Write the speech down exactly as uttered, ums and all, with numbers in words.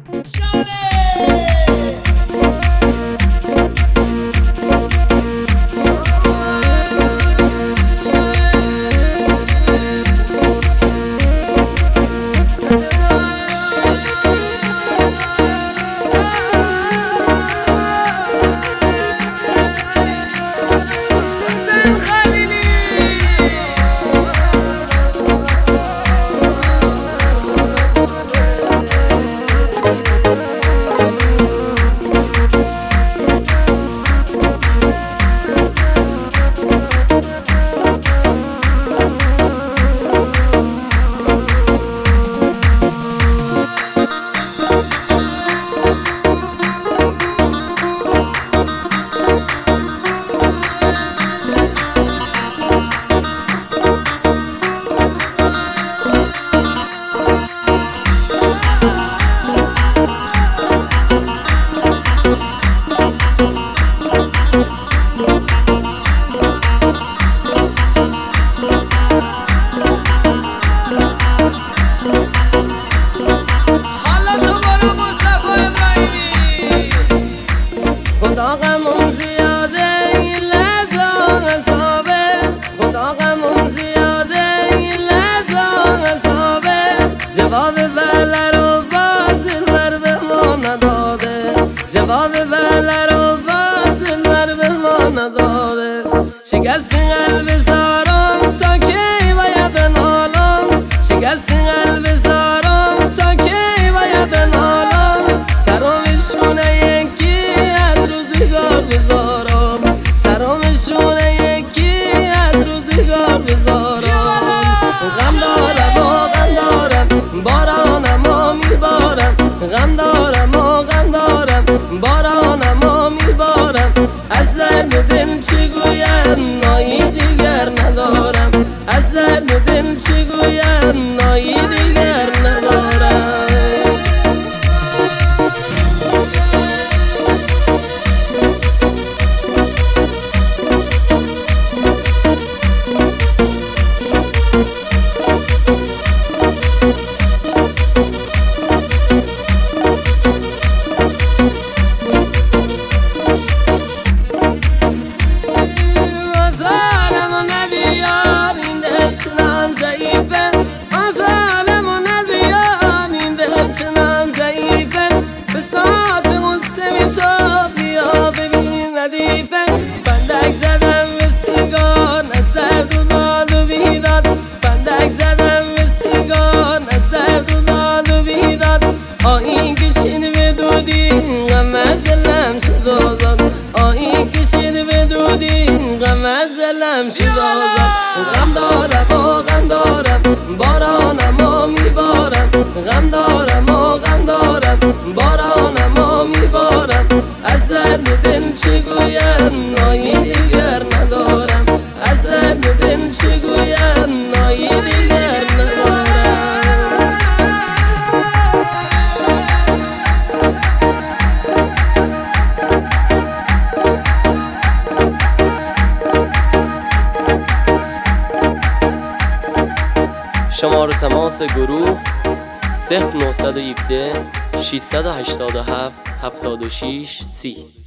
خدا غمون زیاده این لحظا حسابه، خدا غمون زیاده این لحظا حسابه. جواب بله رو باز بر به ما نداده، جواب بله رو باز بر به ما نداده. شکست قلب زارم تا کی باید بنالم، شکست قلب زارم تا کی باید بنالم. سرمشونه یکی از روزگار بذارم، سرمشونه یکی از روزگار بذارم. غم دارم و غم دارم بارانم و میبارم، غم دارم و غم دارم بارانم و میبارم. از درد دل چگویم نایی دیگر ندارم، از درد دل چگویم نایی دیگر ندارم. فندک زدم به سیگار از درد و داد و بیداد، فندک زدم به سیگار از درد و داد و بیداد. آیین کشید به دودی غم از دلم شد آزاد، آیین کشید به دودی غم از دلم شد آزاد. غم دارم و غم دارم بارانم و میبارم، غم دارم و غم دارم بارانم و میبارم. از درد دل چگویم نایی دیگر ندارم، از درد دل چگویم نایی دیگر ندارم. شماره تماس گروه صفر نهصد و هفده ششصد و هشتاد و هفت هفتاد و شش سی.